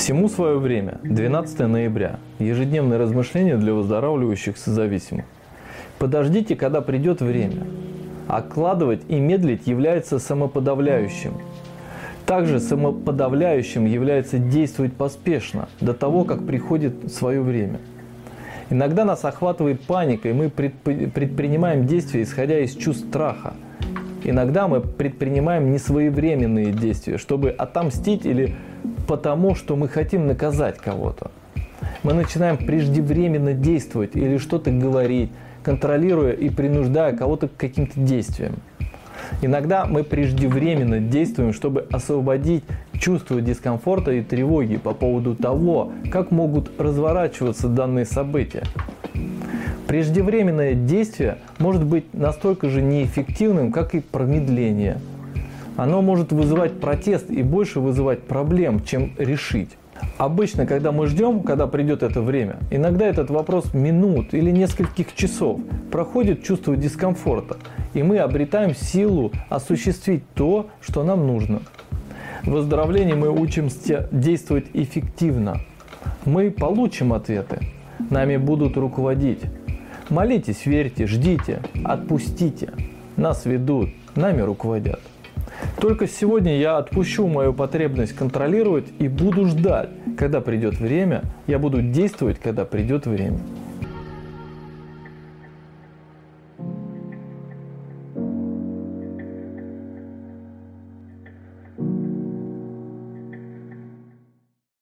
Всему свое время. 12 ноября. Ежедневные размышления для выздоравливающих созависимых. Подождите, когда придет время. Откладывать и медлить является самоподавляющим. Также самоподавляющим является действовать поспешно, до того, как приходит свое время. Иногда нас охватывает паника, и мы предпринимаем действия, исходя из чувств страха. Иногда мы предпринимаем несвоевременные действия, чтобы отомстить или потому, что мы хотим наказать кого-то. Мы начинаем преждевременно действовать или что-то говорить, контролируя и принуждая кого-то к каким-то действиям. Иногда мы преждевременно действуем, чтобы освободить чувство дискомфорта и тревоги по поводу того, как могут разворачиваться данные события. Преждевременное действие может быть настолько же неэффективным, как и промедление. Оно может вызывать протест и больше вызывать проблем, чем решить. Обычно, когда мы ждем, когда придет это время, иногда этот вопрос минут или нескольких часов, проходит чувство дискомфорта, и мы обретаем силу осуществить то, что нам нужно. В выздоровлении мы учимся действовать эффективно. Мы получим ответы, нами будут руководить. Молитесь, верьте, ждите, отпустите. Нас ведут, нами руководят. Только сегодня я отпущу мою потребность контролировать и буду ждать, когда придет время. Я буду действовать, когда придет время.